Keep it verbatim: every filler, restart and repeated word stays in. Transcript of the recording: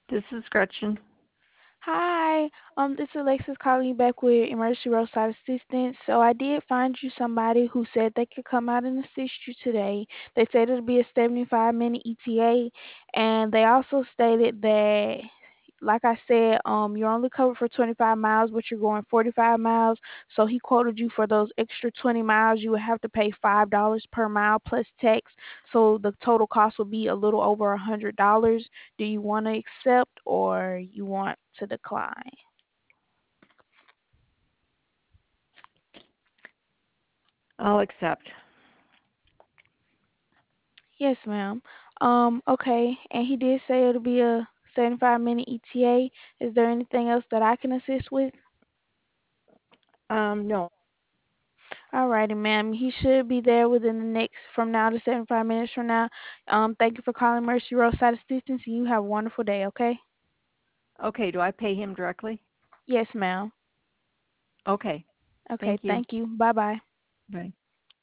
This is Gretchen. Hi, um, this is Alexis calling you back with Emergency Roadside Assistance. So I did find you somebody who said they could come out and assist you today. They said it'll be a seventy-five minute E T A, and they also stated that, like I said, um, you're only covered for twenty-five miles, but you're going forty-five miles. So he quoted you for those extra twenty miles. You would have to pay five dollars per mile plus tax. So the total cost would be a little over a hundred dollars. Do you want to accept or you want to decline? I'll accept. Yes, ma'am. Um, okay. And he did say it'll be a seventy-five minute E T A. Is there anything else that I can assist with? Um, no. Alrighty, ma'am. He should be there within the next from now to seventy-five minutes from now. Um, thank you for calling Mercy Roadside Assistance, and you have a wonderful day. Okay? Okay, do I pay him directly? Yes, ma'am. Okay. Okay. Thank you. Thank you. Bye bye. Bye.